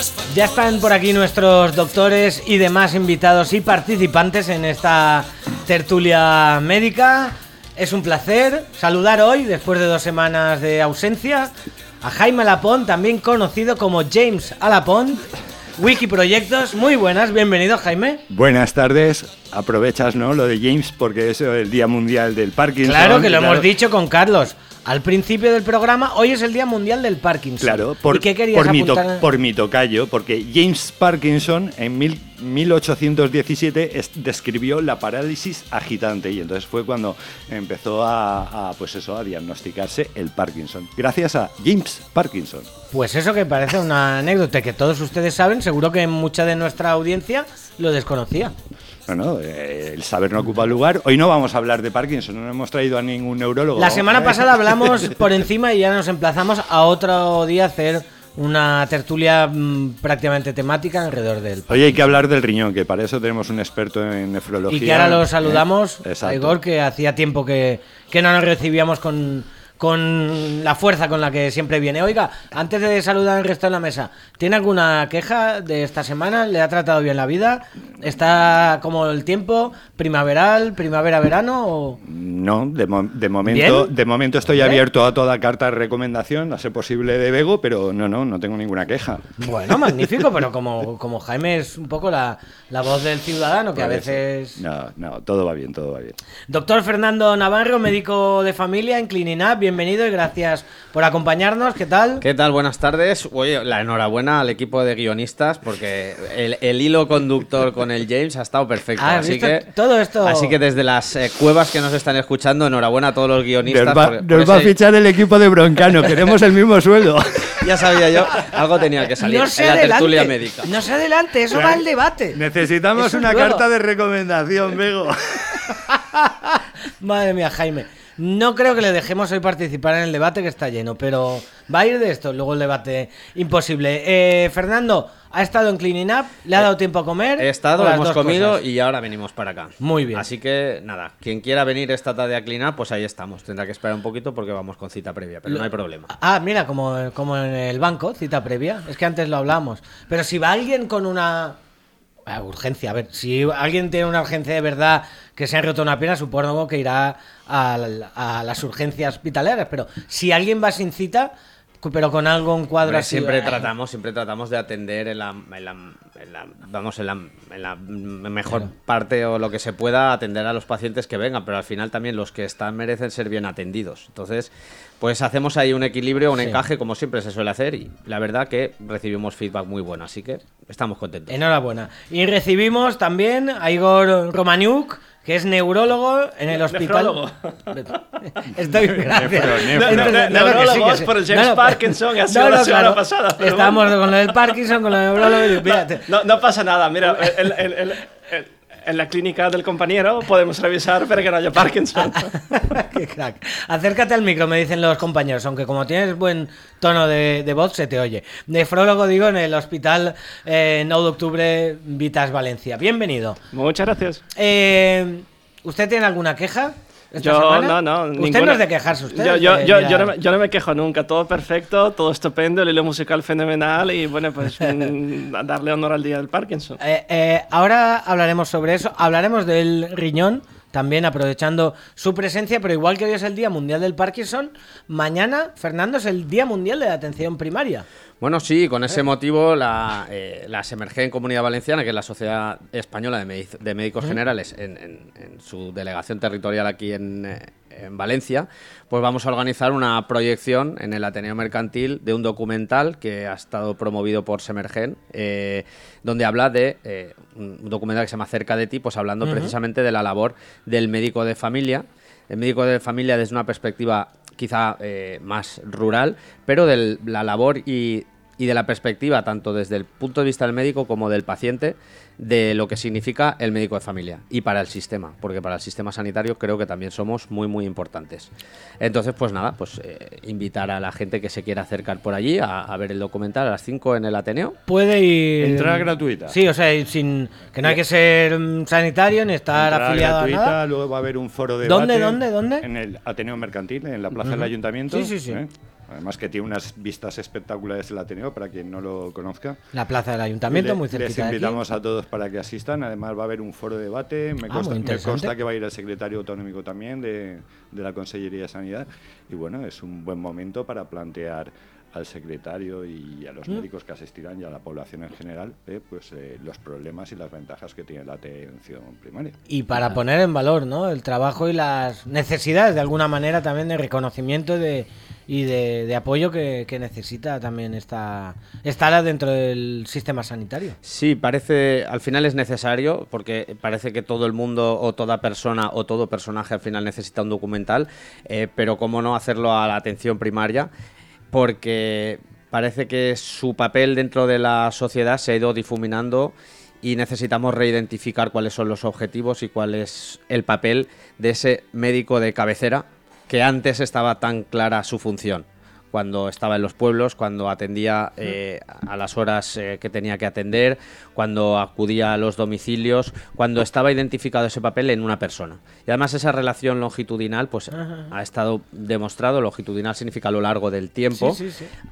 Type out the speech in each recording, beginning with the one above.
Ya están por aquí nuestros doctores y demás invitados y participantes en esta tertulia médica. Es un placer saludar hoy, después de 2 semanas de ausencia, a Jaime Alapont, también conocido como James Alapont, Wikiproyectos. Muy buenas, bienvenido, Jaime. Buenas tardes. Aprovechas, ¿no?, lo de James, porque es el Día Mundial del Parkinson. Claro que lo hemos dicho con Carlos al principio del programa. Hoy es el Día Mundial del Parkinson. Claro, ¿Y qué querías apuntar? Por mi tocayo, porque James Parkinson en 1817 describió la parálisis agitante, y entonces fue cuando empezó a diagnosticarse el Parkinson, gracias a James Parkinson. Pues eso, que parece una anécdota que todos ustedes saben, seguro que mucha de nuestra audiencia lo desconocía. Bueno, el saber no ocupa lugar. Hoy no vamos a hablar de Parkinson, no hemos traído a ningún neurólogo. La semana pasada hablamos por encima y ya nos emplazamos a otro día a hacer una tertulia prácticamente temática alrededor del Parkinson. Hoy hay que hablar del riñón, que para eso tenemos un experto en nefrología. Y que ahora lo saludamos, Exacto. Igor, que hacía tiempo que no nos recibíamos con la fuerza con la que siempre viene. Oiga, antes de saludar al resto de la mesa, ¿tiene alguna queja de esta semana? ¿Le ha tratado bien la vida? ¿Está como el tiempo? ¿Primaveral? ¿Primavera-verano? O... No, de momento estoy abierto a toda carta de recomendación, a ser posible de Bego, pero no tengo ninguna queja. Bueno, magnífico, pero como Jaime es un poco la voz del ciudadano, que a veces... No, todo va bien. Doctor Fernando Navarro, médico de familia en Cleaning Up, bienvenido y gracias por acompañarnos. ¿Qué tal? ¿Qué tal? Buenas tardes. Oye, la enhorabuena al equipo de guionistas, porque el hilo conductor con el James ha estado perfecto. Así que desde las cuevas que nos están escuchando, enhorabuena a todos los guionistas. Nos va a fichar el equipo de Broncano, queremos el mismo sueldo. Ya sabía yo, algo tenía que salir en la tertulia médica. No se adelante, eso va al debate. Necesitamos eso una carta de recomendación, Bego. Madre mía, Jaime. No creo que le dejemos hoy participar en el debate, que está lleno, pero va a ir de esto, luego el debate imposible. Fernando, ¿ha estado en Cleaning Up? ¿Le ha dado tiempo a comer? He estado, hemos comido y ahora venimos para acá. Muy bien. Así que nada, quien quiera venir esta tarde a Clean Up, pues ahí estamos. Tendrá que esperar un poquito porque vamos con cita previa, pero no hay problema. Ah, mira, como en el banco, cita previa. Es que antes lo hablamos. Pero si va alguien con una... urgencia, a ver, si alguien tiene una urgencia de verdad, que se ha roto una pierna, supongo que irá a las urgencias hospitalarias, pero si alguien va sin cita, pero con algo, un cuadro así... Siempre tratamos de atender en la mejor parte o lo que se pueda, atender a los pacientes que vengan, pero al final también los que están merecen ser bien atendidos. Entonces, pues hacemos ahí un equilibrio, un encaje, como siempre se suele hacer, y la verdad que recibimos feedback muy bueno, así que estamos contentos. Enhorabuena. Y recibimos también a Igor Romaniuk, que es neurólogo en el hospital. Estoy neurólogos por el James Parkinson, ha sido la semana pasada. Estamos con lo del Parkinson, con lo del neurólogo. No pasa nada, mira, en la clínica del compañero podemos revisar para que no haya Parkinson. Qué crack. Acércate al micro, me dicen los compañeros, aunque como tienes buen tono de voz se te oye. Nefrólogo, digo, en el hospital 9 de octubre Vitas Valencia. Bienvenido. Muchas gracias. ¿Usted tiene alguna queja? No. Usted ninguna. No es de quejarse, usted. Yo no me quejo nunca, todo perfecto, todo estupendo, el hilo musical fenomenal y bueno, pues darle honor al Día del Parkinson. Ahora hablaremos sobre eso, hablaremos del riñón, también aprovechando su presencia, pero igual que hoy es el Día Mundial del Parkinson, mañana, Fernando, es el Día Mundial de la Atención Primaria. Bueno, sí, con ese motivo la SEMERGEN Comunidad Valenciana, que es la Sociedad Española de Médicos Generales, en su delegación territorial aquí en Valencia, pues vamos a organizar una proyección en el Ateneo Mercantil de un documental que ha estado promovido por SEMERGEN, donde habla de un documental que se llama Cerca de ti, pues hablando precisamente de la labor del médico de familia. El médico de familia desde una perspectiva quizá más rural, pero de la labor y de la perspectiva, tanto desde el punto de vista del médico como del paciente, de lo que significa el médico de familia y para el sistema, porque para el sistema sanitario creo que también somos muy, muy importantes. Entonces, pues nada, invitar a la gente que se quiera acercar por allí a ver el documental a las 5 en el Ateneo. Puede ir... Entrada gratuita. Sí, o sea, que no hay que ser sanitario ni estar entrada afiliado gratuita, a nada. Luego va a haber un foro de debate. ¿Dónde? En el Ateneo Mercantil, en la plaza del Ayuntamiento. Sí. Además que tiene unas vistas espectaculares el Ateneo, para quien no lo conozca. La plaza del Ayuntamiento, muy cerquita Les de aquí. invitamos a todos para que asistan. Además va a haber un foro de debate. Me consta que va a ir el secretario autonómico también de la Consellería de Sanidad. Y bueno, es un buen momento para plantear al secretario y a los médicos que asistirán y a la población en general los problemas y las ventajas que tiene la atención primaria. Y para poner en valor, ¿no?, el trabajo y las necesidades de alguna manera también de reconocimiento y de apoyo que necesita también esta área dentro del sistema sanitario. Sí, al final es necesario, porque parece que todo el mundo o toda persona o todo personaje al final necesita un documental, pero cómo no hacerlo a la atención primaria, porque parece que su papel dentro de la sociedad se ha ido difuminando y necesitamos reidentificar cuáles son los objetivos y cuál es el papel de ese médico de cabecera, que antes estaba tan clara su función, cuando estaba en los pueblos, cuando atendía a las horas que tenía que atender, cuando acudía a los domicilios, cuando estaba identificado ese papel en una persona. Y además esa relación longitudinal pues ha estado demostrado. Longitudinal significa a lo largo del tiempo. Sí.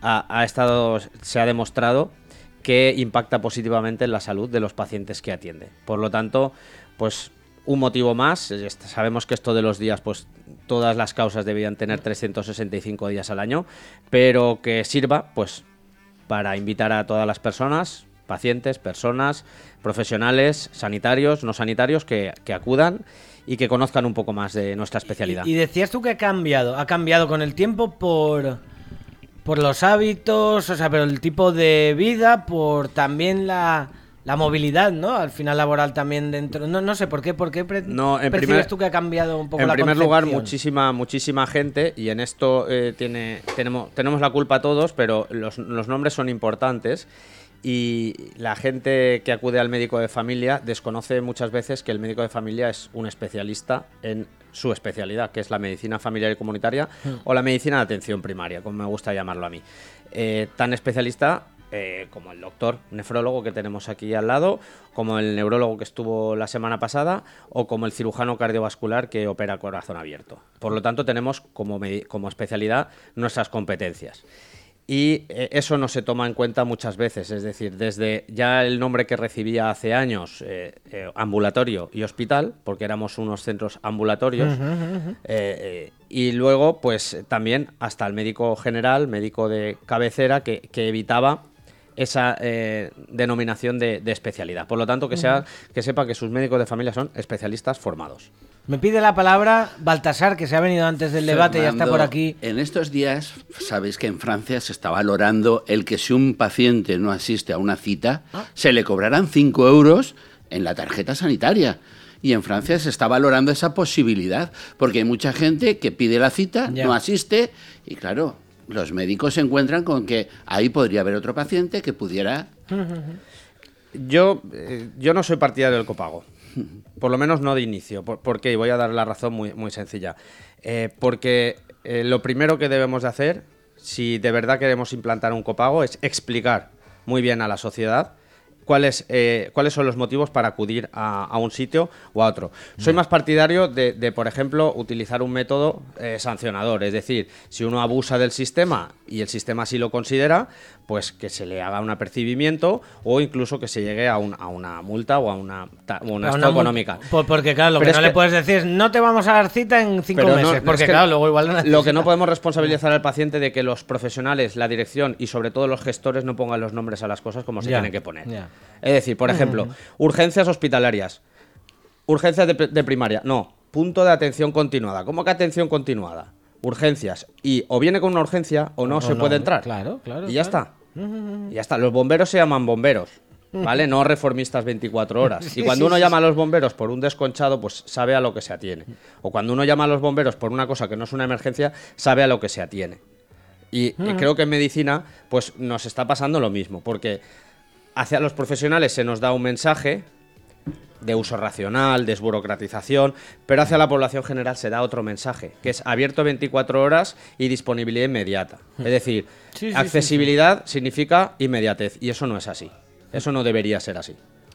Se ha demostrado que impacta positivamente en la salud de los pacientes que atiende. Por lo tanto, pues un motivo más. Sabemos que esto de los días, pues todas las causas debían tener 365 días al año, pero que sirva pues para invitar a todas las personas, pacientes, personas, profesionales, sanitarios, no sanitarios, que acudan y que conozcan un poco más de nuestra especialidad. Y decías tú que ha cambiado con el tiempo por los hábitos, o sea, pero el tipo de vida, por también la movilidad, ¿no? Al final laboral también dentro. No sé, ¿por qué percibes tú que ha cambiado un poco la concepción? En primer lugar, muchísima gente, y en esto tenemos la culpa todos, pero los nombres son importantes, y la gente que acude al médico de familia desconoce muchas veces que el médico de familia es un especialista en su especialidad, que es la medicina familiar y comunitaria o la medicina de atención primaria, como me gusta llamarlo a mí. Tan especialista como el doctor nefrólogo que tenemos aquí al lado, como el neurólogo que estuvo la semana pasada, o como el cirujano cardiovascular que opera corazón abierto. Por lo tanto, tenemos como especialidad nuestras competencias. Y eso no se toma en cuenta muchas veces, es decir, desde ya el nombre que recibía hace años, ambulatorio y hospital, porque éramos unos centros ambulatorios, y luego pues también hasta el médico general, médico de cabecera, que evitaba esa denominación de especialidad. Por lo tanto, que sepa que sus médicos de familia son especialistas formados. Me pide la palabra Baltasar, que se ha venido antes del debate y ya está por aquí. En estos días, sabéis que en Francia se está valorando el que si un paciente no asiste a una cita, se le cobrarán 5 euros en la tarjeta sanitaria. Y en Francia se está valorando esa posibilidad, porque hay mucha gente que pide la cita, no asiste, y claro, los médicos se encuentran con que ahí podría haber otro paciente que pudiera... Yo no soy partidario del copago. Por lo menos no de inicio. ¿Por qué? Y voy a dar la razón muy sencilla. Porque lo primero que debemos de hacer, si de verdad queremos implantar un copago, es explicar muy bien a la sociedad cuáles son los motivos para acudir a un sitio o a otro. Soy más partidario de, por ejemplo, utilizar un método sancionador. Es decir, si uno abusa del sistema y el sistema así lo considera, pues que se le haga un apercibimiento o incluso que se llegue a una multa o a una económica. Porque claro, lo que no le puedes decir es no te vamos a dar cita en 5 meses, porque claro, luego igual no necesitas. Lo que no podemos responsabilizar al paciente de que los profesionales, la dirección y sobre todo los gestores no pongan los nombres a las cosas como se tienen que poner. Es decir, por ejemplo, urgencias hospitalarias, urgencias de primaria, no, punto de atención continuada. ¿Cómo que atención continuada? Urgencias. Y o viene con una urgencia o no se puede entrar. Claro. Y ya está. Y ya está. Los bomberos se llaman bomberos, ¿vale? No reformistas 24 horas. Y cuando uno llama a los bomberos por un desconchado, pues sabe a lo que se atiene. O cuando uno llama a los bomberos por una cosa que no es una emergencia, sabe a lo que se atiene. Y creo que en medicina, pues nos está pasando lo mismo, porque hacia los profesionales se nos da un mensaje de uso racional, desburocratización, pero hacia la población general se da otro mensaje, que es abierto 24 horas y disponibilidad inmediata. Es decir, accesibilidad significa inmediatez, y eso no es así. Eso no debería ser así.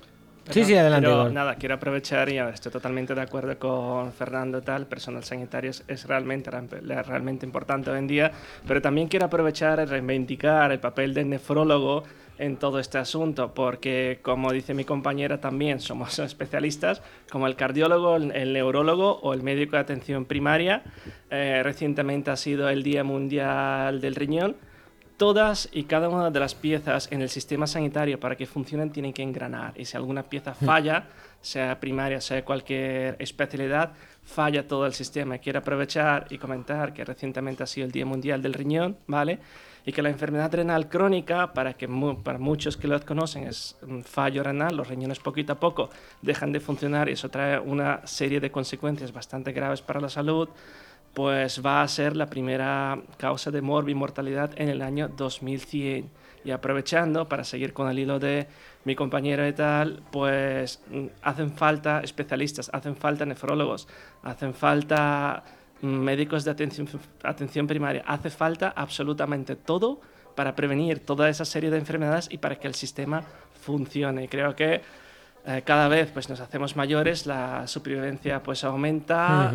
Sí, sí, adelante. Pero Igor. nada, quiero aprovechar y estoy totalmente de acuerdo con Fernando, tal, personal sanitario es realmente importante hoy en día, pero también quiero aprovechar y reivindicar el papel del nefrólogo en todo este asunto, porque como dice mi compañera también somos especialistas, como el cardiólogo, el neurólogo o el médico de atención primaria. Recientemente ha sido el Día Mundial del Riñón. Todas y cada una de las piezas en el sistema sanitario para que funcionen tienen que engranar, y si alguna pieza falla, sea primaria, sea cualquier especialidad, falla todo el sistema. Quiero aprovechar y comentar que recientemente ha sido el Día Mundial del Riñón, ¿vale? Y que la enfermedad renal crónica, para muchos que lo conocen, es un fallo renal, los riñones poquito a poco dejan de funcionar y eso trae una serie de consecuencias bastante graves para la salud, pues va a ser la primera causa de mortalidad en el año 2100. Y aprovechando, para seguir con el hilo de mi compañero y tal, pues hacen falta especialistas, hacen falta nefrólogos, hacen falta médicos de atención primaria, hace falta absolutamente todo para prevenir toda esa serie de enfermedades y para que el sistema funcione. Y creo que cada vez pues, nos hacemos mayores, la supervivencia pues, aumenta,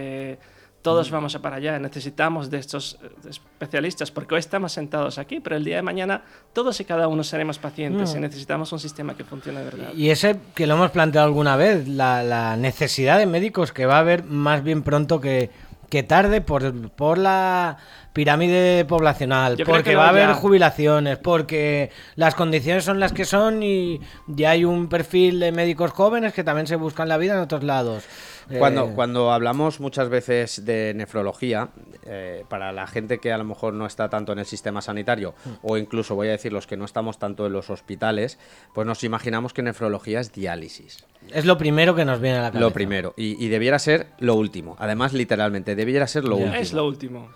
todos vamos a para allá, necesitamos de estos especialistas, porque hoy estamos sentados aquí, pero el día de mañana todos y cada uno seremos pacientes y necesitamos un sistema que funcione de verdad. Y ese que lo hemos planteado alguna vez, la necesidad de médicos que va a haber más bien pronto que tarde por la pirámide poblacional, porque va a haber jubilaciones, porque las condiciones son las que son y ya hay un perfil de médicos jóvenes que también se buscan la vida en otros lados. Cuando hablamos muchas veces de nefrología, para la gente que a lo mejor no está tanto en el sistema sanitario, o incluso voy a decir los que no estamos tanto en los hospitales, pues nos imaginamos que nefrología es diálisis. Es lo primero que nos viene a la cabeza. Lo primero, y debiera ser lo último. Además, literalmente, debiera ser lo último. Es lo último.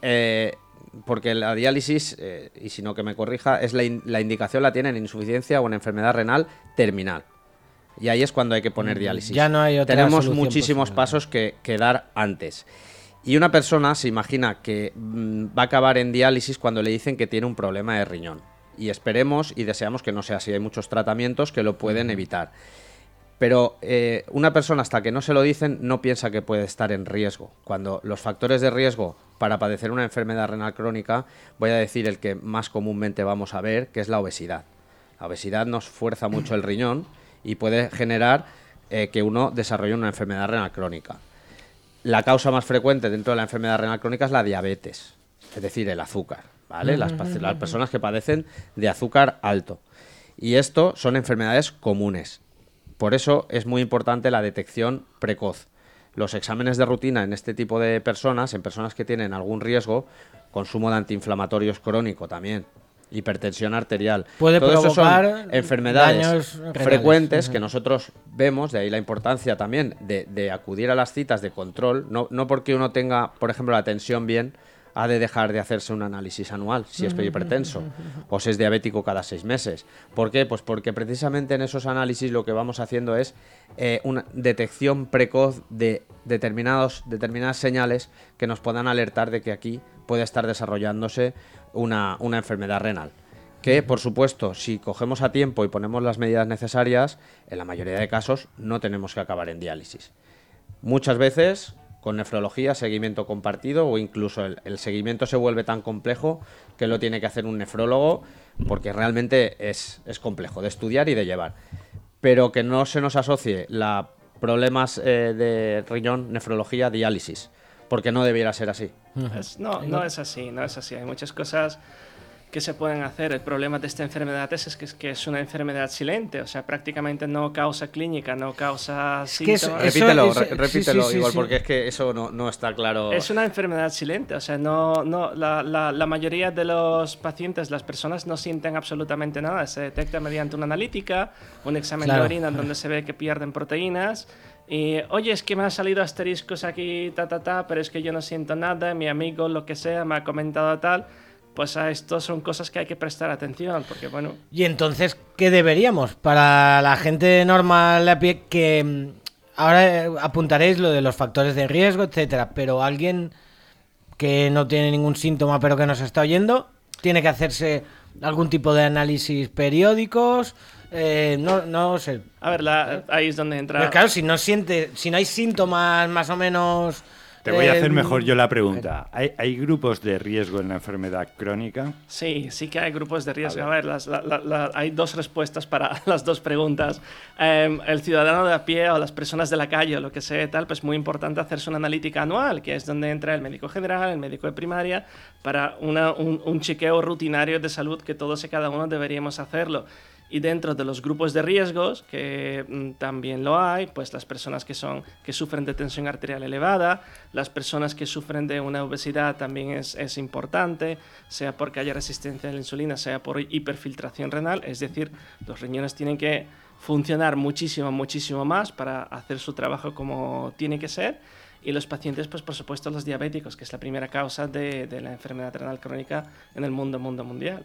Porque la diálisis, y si no que me corrija, es la indicación la tiene en insuficiencia o en enfermedad renal terminal. Y ahí es cuando hay que poner diálisis. Ya no hay otra Tenemos solución muchísimos posible. pasos que dar antes. Y una persona se imagina que va a acabar en diálisis cuando le dicen que tiene un problema de riñón. Y esperemos y deseamos que no sea así. Hay muchos tratamientos que lo pueden evitar. Pero una persona hasta que no se lo dicen no piensa que puede estar en riesgo. Cuando los factores de riesgo para padecer una enfermedad renal crónica, voy a decir el que más comúnmente vamos a ver, que es la obesidad. La obesidad nos fuerza mucho el riñón y puede generar que uno desarrolle una enfermedad renal crónica. La causa más frecuente dentro de la enfermedad renal crónica es la diabetes, es decir, el azúcar, ¿vale? Las personas que padecen de azúcar alto. Y esto son enfermedades comunes. Por eso es muy importante la detección precoz. Los exámenes de rutina en este tipo de personas, en personas que tienen algún riesgo, consumo de antiinflamatorios crónico también, hipertensión arterial. Puede todo eso provocar son enfermedades daños renales. frecuentes que nosotros vemos, de ahí la importancia también de acudir a las citas de control, no porque uno tenga, por ejemplo, la tensión bien, ha de dejar de hacerse un análisis anual, si es hipertenso, o si es diabético cada 6 meses. ¿Por qué? Pues porque precisamente en esos análisis lo que vamos haciendo es una detección precoz de determinadas señales que nos puedan alertar de que aquí puede estar desarrollándose una enfermedad renal. Que, por supuesto, si cogemos a tiempo y ponemos las medidas necesarias, en la mayoría de casos no tenemos que acabar en diálisis. Muchas veces, con nefrología, seguimiento compartido, o incluso el seguimiento se vuelve tan complejo que lo tiene que hacer un nefrólogo, porque realmente es complejo de estudiar y de llevar. Pero que no se nos asocie problemas de riñón, nefrología, diálisis, porque no debiera ser así. No es así. Hay muchas cosas que se pueden hacer. El problema de esta enfermedad es que es una enfermedad silente, o sea, prácticamente no causa clínica, no causa síntomas. Repítelo, sí, igual, sí. porque es que eso no está claro. Es una enfermedad silente, o sea, la mayoría de los pacientes, las personas no sienten absolutamente nada. Se detecta mediante una analítica, un examen de orina donde se ve que pierden proteínas. Y, oye, es que me han salido asteriscos aquí, pero es que yo no siento nada, mi amigo, lo que sea, me ha comentado tal. Pues a esto son cosas que hay que prestar atención, porque bueno... Y entonces, ¿qué deberíamos? Para la gente normal a pie, que ahora apuntaréis lo de los factores de riesgo, etcétera, pero alguien que no tiene ningún síntoma pero que nos está oyendo, tiene que hacerse algún tipo de análisis periódicos, No sé. A ver, ahí es donde entra... Pero claro, si no hay síntomas más o menos... Te voy a hacer mejor yo la pregunta. ¿Hay grupos de riesgo en la enfermedad crónica? Sí que hay grupos de riesgo. A ver, hay dos respuestas para las dos preguntas. El ciudadano de a pie o las personas de la calle o lo que sea tal, pues muy importante hacerse una analítica anual, que es donde entra el médico general, el médico de primaria, para un chequeo rutinario de salud que todos y cada uno deberíamos hacerlo. Y dentro de los grupos de riesgos, que también lo hay, pues las personas que sufren de tensión arterial elevada, las personas que sufren de una obesidad también es importante, sea porque haya resistencia a la insulina, sea por hiperfiltración renal, es decir, los riñones tienen que funcionar muchísimo más para hacer su trabajo como tiene que ser. Y los pacientes, pues por supuesto los diabéticos, que es la primera causa de la enfermedad renal crónica en el mundo mundial.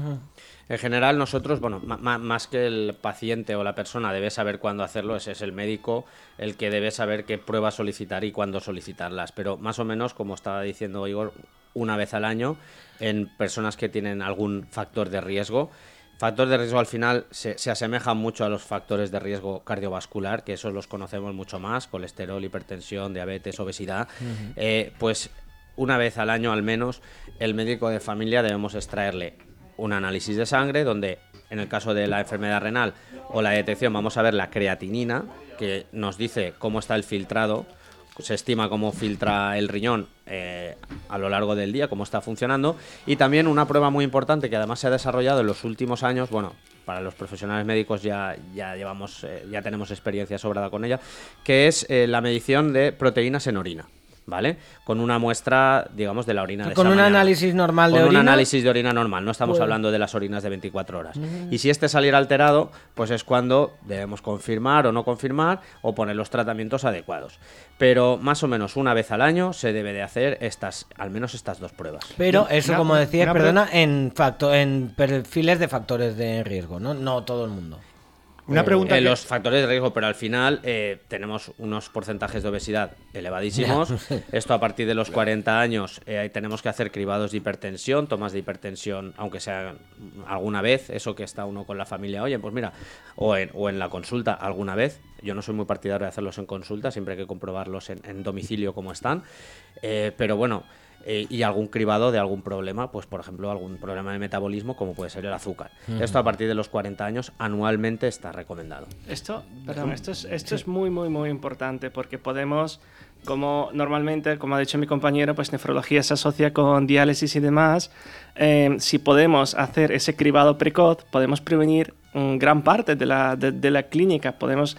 En general nosotros, bueno, más que el paciente o la persona debe saber cuándo hacerlo, ese es el médico el que debe saber qué pruebas solicitar y cuándo solicitarlas. Pero más o menos, como estaba diciendo Igor, una vez al año en personas que tienen algún factor de riesgo. Factor de riesgo al final se asemejan mucho a los factores de riesgo cardiovascular, que esos los conocemos mucho más, colesterol, hipertensión, diabetes, obesidad. Pues una vez al año al menos el médico de familia debemos extraerle un análisis de sangre donde en el caso de la enfermedad renal o la detección vamos a ver la creatinina, que nos dice cómo está el filtrado, se estima cómo filtra el riñón a lo largo del día, cómo está funcionando, y también una prueba muy importante que además se ha desarrollado en los últimos años, bueno, para los profesionales médicos ya tenemos experiencia sobrada con ella, que es la medición de proteínas en orina. ¿Vale? Con una muestra, digamos, de la orina de esa mañana. Con un análisis normal de orina. Con un análisis de orina normal, no estamos hablando de las orinas de 24 horas. Y si este saliera alterado, pues es cuando debemos confirmar o no confirmar o poner los tratamientos adecuados. Pero más o menos una vez al año se debe de hacer al menos estas dos pruebas. Pero eso, como decías, en perfiles de factores de riesgo, ¿no? No todo el mundo. Una pregunta los factores de riesgo, pero al final tenemos unos porcentajes de obesidad elevadísimos. Esto a partir de los 40 años tenemos que hacer cribados de hipertensión, tomas de hipertensión, aunque sea alguna vez, eso que está uno con la familia, oye, pues mira, o en la consulta alguna vez. Yo no soy muy partidario de hacerlos en consulta, siempre hay que comprobarlos en domicilio cómo están. Pero bueno, y algún cribado de algún problema, pues por ejemplo algún problema de metabolismo como puede ser el azúcar. Esto a partir de los 40 años anualmente está recomendado. Esto es muy importante porque podemos, como normalmente, como ha dicho mi compañero, pues nefrología se asocia con diálisis y demás. Si podemos hacer ese cribado precoz, podemos prevenir gran parte de la clínica, podemos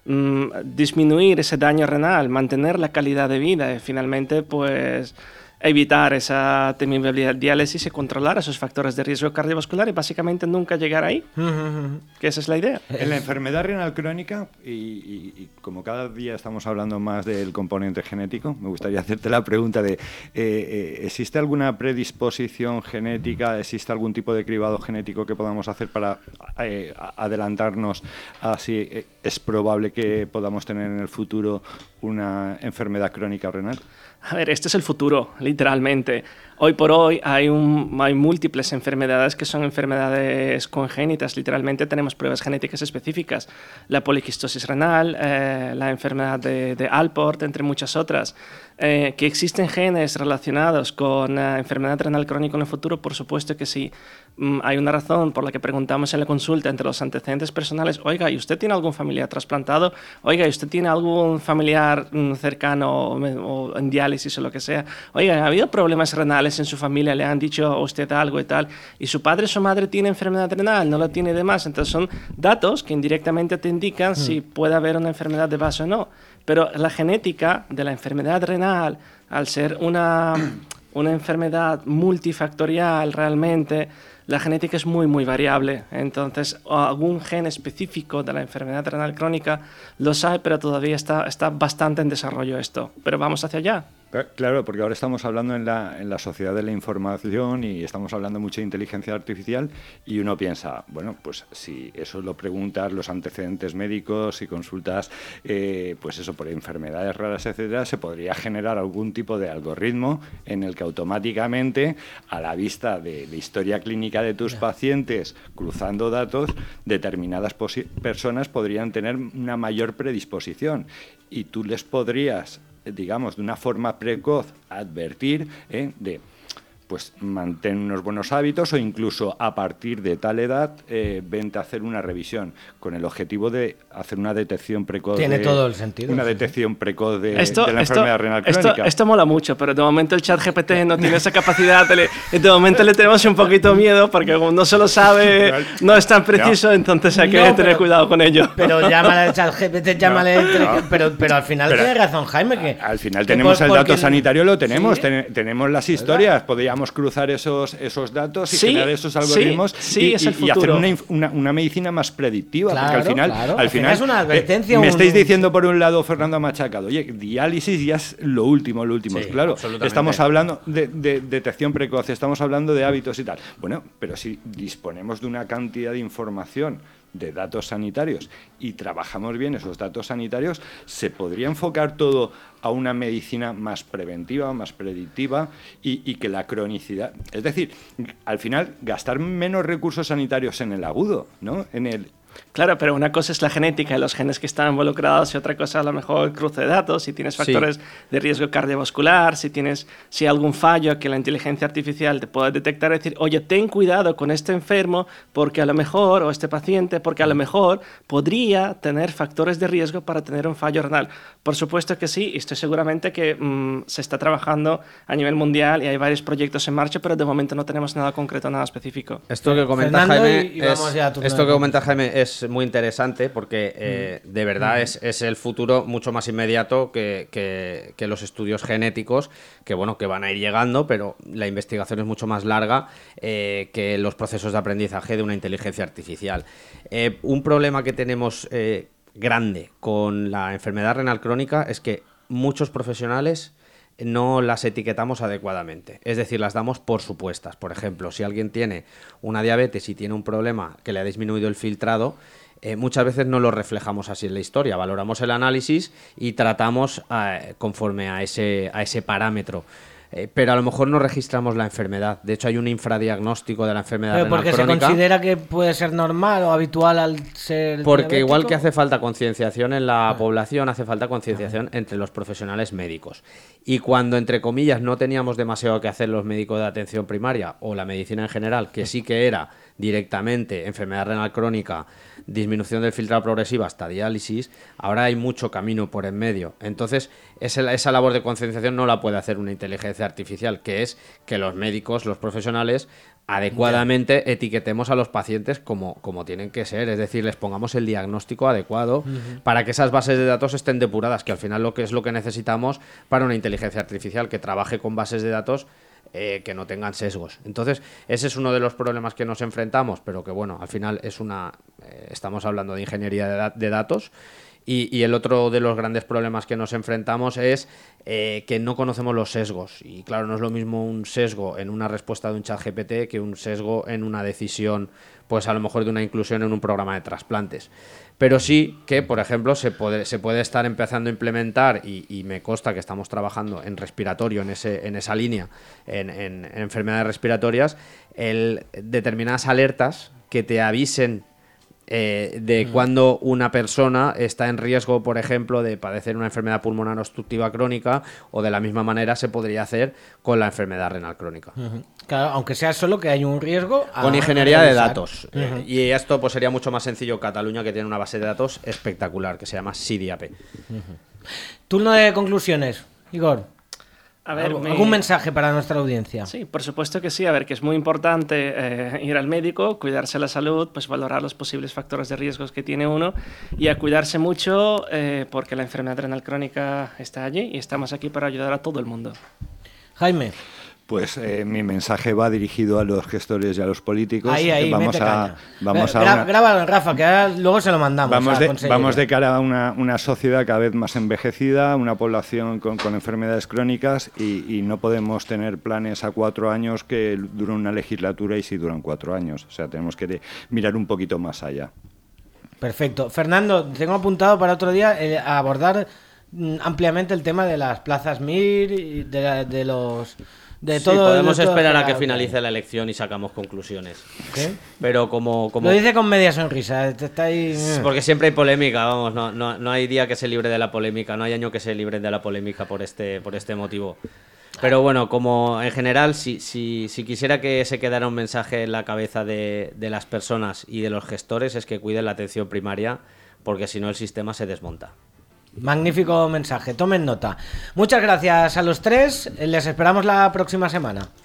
disminuir ese daño renal, mantener la calidad de vida y finalmente pues evitar esa temible diálisis y controlar esos factores de riesgo cardiovascular y básicamente nunca llegar ahí, que esa es la idea. En la enfermedad renal crónica, y como cada día estamos hablando más del componente genético, me gustaría hacerte la pregunta de ¿existe alguna predisposición genética, existe algún tipo de cribado genético que podamos hacer para adelantarnos a si es probable que podamos tener en el futuro una enfermedad crónica renal? A ver, este es el futuro, literalmente. Hoy por hoy hay múltiples enfermedades que son enfermedades congénitas. Literalmente tenemos pruebas genéticas específicas. La poliquistosis renal, la enfermedad de Alport, entre muchas otras. Que existen genes relacionados con enfermedad renal crónica en el futuro, por supuesto que sí. Hay una razón por la que preguntamos en la consulta entre los antecedentes personales, oiga, ¿y usted tiene algún familiar trasplantado? Oiga, ¿y usted tiene algún familiar cercano o en diálisis o lo que sea? Oiga, ¿ha habido problemas renales en su familia? ¿Le han dicho a usted algo y tal? ¿Y su padre o su madre tiene enfermedad renal? ¿No lo tiene de más? Entonces son datos que indirectamente te indican si puede haber una enfermedad de base o no. Pero la genética de la enfermedad renal, al ser una enfermedad multifactorial realmente, la genética es muy variable. Entonces, algún gen específico de la enfermedad renal crónica lo sabe, pero todavía está bastante en desarrollo esto. Pero vamos hacia allá. Claro, porque ahora estamos hablando en la sociedad de la información y estamos hablando mucho de inteligencia artificial y uno piensa, bueno, pues si eso lo preguntas los antecedentes médicos y consultas, pues eso, por enfermedades raras, etcétera, se podría generar algún tipo de algoritmo en el que automáticamente, a la vista de historia clínica de tus pacientes, cruzando datos, determinadas personas podrían tener una mayor predisposición y tú les podrías, digamos, de una forma precoz advertir de, pues, mantén unos buenos hábitos o incluso a partir de tal edad vente a hacer una revisión con el objetivo de hacer una detección precoz. Tiene todo el sentido. Una detección precoz de la enfermedad renal crónica. Esto mola mucho, pero de momento el ChatGPT no tiene esa capacidad. De momento le tenemos un poquito miedo porque como no se lo sabe, no es tan preciso, entonces hay que tener cuidado con ello. Pero llámale al ChatGPT, llámale... Pero al final tiene razón Jaime, que... Al final tenemos el dato sanitario, lo tenemos, ¿sí? Tenemos las historias, podríamos cruzar esos datos y generar esos algoritmos y hacer una medicina más predictiva, porque al final es una advertencia. Me estáis diciendo por un lado, Fernando Machacado, oye, diálisis ya es lo último, sí, claro, estamos hablando de detección precoz, estamos hablando de hábitos y tal. Bueno, pero si disponemos de una cantidad de información, de datos sanitarios y trabajamos bien esos datos sanitarios, se podría enfocar todo a una medicina más preventiva, más predictiva y que la cronicidad, es decir, al final gastar menos recursos sanitarios en el agudo, ¿no? Claro, pero una cosa es la genética y los genes que están involucrados y otra cosa a lo mejor el cruce de datos, si tienes factores de riesgo cardiovascular, si hay algún fallo que la inteligencia artificial te pueda detectar y decir, oye, ten cuidado con este enfermo porque a lo mejor, o este paciente, porque a lo mejor podría tener factores de riesgo para tener un fallo renal. Por supuesto que sí, y estoy seguramente que se está trabajando a nivel mundial y hay varios proyectos en marcha, pero de momento no tenemos nada concreto, nada específico. Esto que comenta Jaime es muy interesante porque de verdad es el futuro mucho más inmediato que los estudios genéticos que van a ir llegando, pero la investigación es mucho más larga que los procesos de aprendizaje de una inteligencia artificial. Un problema que tenemos grande con la enfermedad renal crónica es que muchos profesionales no las etiquetamos adecuadamente, es decir, las damos por supuestas. Por ejemplo, si alguien tiene una diabetes y tiene un problema que le ha disminuido el filtrado, muchas veces no lo reflejamos así en la historia, valoramos el análisis y tratamos conforme a ese parámetro. Pero a lo mejor no registramos la enfermedad. De hecho, hay un infradiagnóstico de la enfermedad renal crónica. ¿Porque se considera que puede ser normal o habitual al ser Porque diabético? Igual que hace falta concienciación en la población, hace falta concienciación entre los profesionales médicos. Y cuando, entre comillas, no teníamos demasiado que hacer los médicos de atención primaria o la medicina en general, que sí que era directamente enfermedad renal crónica, disminución del filtrado progresiva hasta diálisis, ahora hay mucho camino por en medio. Entonces, esa labor de concienciación no la puede hacer una inteligencia artificial, que es que los médicos, los profesionales, adecuadamente etiquetemos a los pacientes como tienen que ser, es decir, les pongamos el diagnóstico adecuado para que esas bases de datos estén depuradas, que al final lo que necesitamos para una inteligencia artificial, que trabaje con bases de datos que no tengan sesgos. Entonces, ese es uno de los problemas que nos enfrentamos, pero que al final estamos hablando de ingeniería de datos. Y el otro de los grandes problemas que nos enfrentamos es que no conocemos los sesgos. Y claro, no es lo mismo un sesgo en una respuesta de un ChatGPT que un sesgo en una decisión, pues a lo mejor de una inclusión en un programa de trasplantes. Pero sí que, por ejemplo, se puede estar empezando a implementar, y me consta que estamos trabajando en respiratorio, en esa línea, en enfermedades respiratorias, determinadas alertas que te avisen de cuando una persona está en riesgo, por ejemplo, de padecer una enfermedad pulmonar obstructiva crónica, o de la misma manera se podría hacer con la enfermedad renal crónica. Claro, aunque sea solo que hay un riesgo con ingeniería de datos. Y esto pues sería mucho más sencillo. Cataluña, que tiene una base de datos espectacular que se llama SIDIAP. Turno de conclusiones, Igor. A ver, ¿Algún mensaje para nuestra audiencia? Sí, por supuesto que sí. A ver, que es muy importante ir al médico, cuidarse la salud, pues valorar los posibles factores de riesgos que tiene uno y a cuidarse mucho porque la enfermedad renal crónica está allí y estamos aquí para ayudar a todo el mundo. Jaime. Pues mi mensaje va dirigido a los gestores y a los políticos. Ahí, vamos mete caña. a Grábalo, Rafa, que ahora luego se lo mandamos. vamos de cara a una sociedad cada vez más envejecida, una población con enfermedades crónicas y no podemos tener planes a 4 años que duran una legislatura y si duran 4 años. O sea, tenemos que mirar un poquito más allá. Perfecto. Fernando, tengo apuntado para otro día a abordar ampliamente el tema de las plazas MIR y de los... Sí, podemos esperar a que finalice la elección y sacamos conclusiones. ¿Qué? Pero como... Lo dice con media sonrisa. Está ahí... Porque siempre hay polémica, vamos, no hay día que se libre de la polémica, no hay año que se libre de la polémica por este motivo. Pero bueno, como en general, si quisiera que se quedara un mensaje en la cabeza de las personas y de los gestores, es que cuiden la atención primaria, porque si no el sistema se desmonta. Magnífico mensaje, tomen nota. Muchas gracias a los tres, les esperamos la próxima semana.